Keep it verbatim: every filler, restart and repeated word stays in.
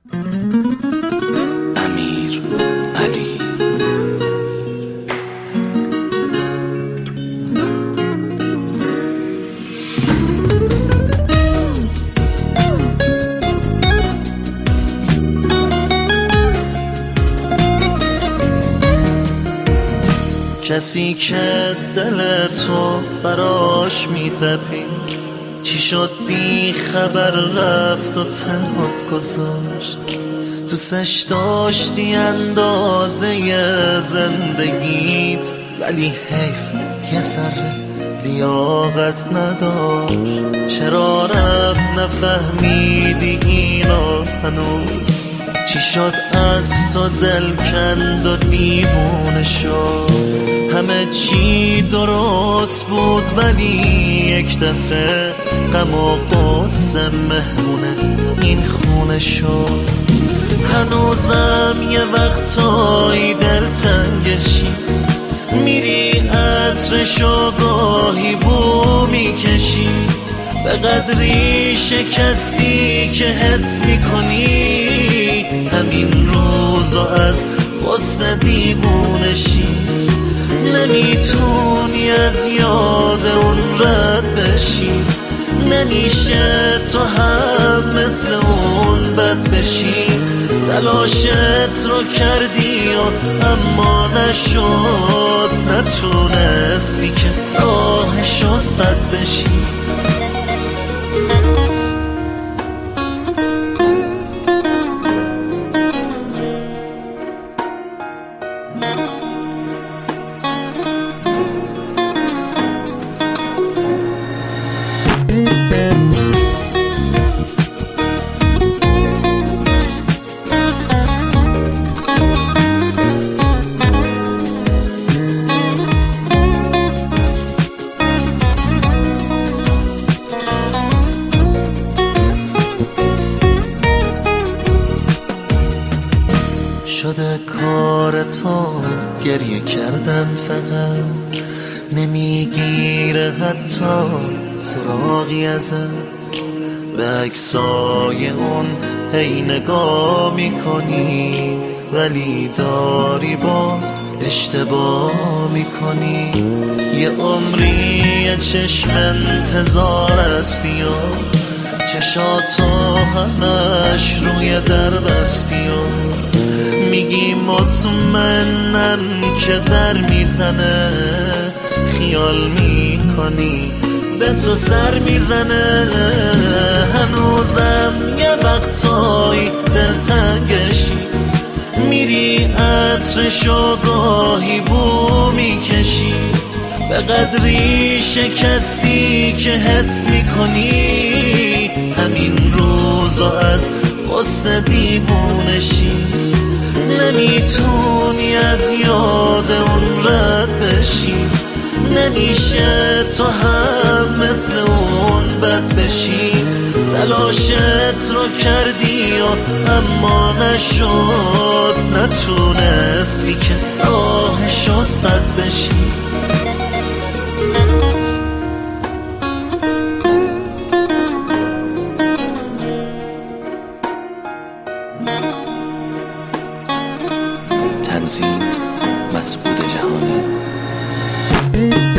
امیر علی. کسی که دل تو براش میتپی، چی شد بی خبر رفت و تنهات گذاشت. دوستش داشتی اندازه زندگیت، ولی حیف یه ذره لیاقت نداشت. چرا رفت نفهمیدی اینو هنوز؟ چی شد از تو دل کند و دیوونه شد؟ همه چی درست بود ولی یک دفعه غم و غصه مهمونه این خونه شد. هنوزم یه وقتایی دلتنگشی، میری عطرشو گاهی بو میکشی. به قدری شکستی که حس میکنی همین روزو از غصه دیوونشی. نمیتونی از یاد اون رد بشی، نمیشه تو هم مثل اون بد بشی. تلاشت رو کردی و اما نشد، نتونستی که راهشو سد بشی. شده کار تو گریه کردن فقط، نمیگیره حتی سراغی ازت. به عکسای اون هی نگاه میکنی ولی داری باز اشتباه میکنی. یه عمری یه چشم انتظار هستی و چشاتو همش روی در بستی و میگی مطمئنم که در میزنه. خیال میکنی به تو سر میزنه. هنوزم یه وقتایی دلتنگشی، میری عطرشو گاهی بو میکشی. به قدری شکستی که حس میکنی همین روزو از غصه دیوونشی. نمیتونی از یاد اون رد بشی، نمیشه تو هم مثل اون بد بشی. تلاشت رو کردی و اما نشد، نتونستی که راهشو سد بشی. تنظیم مسعود جهانی.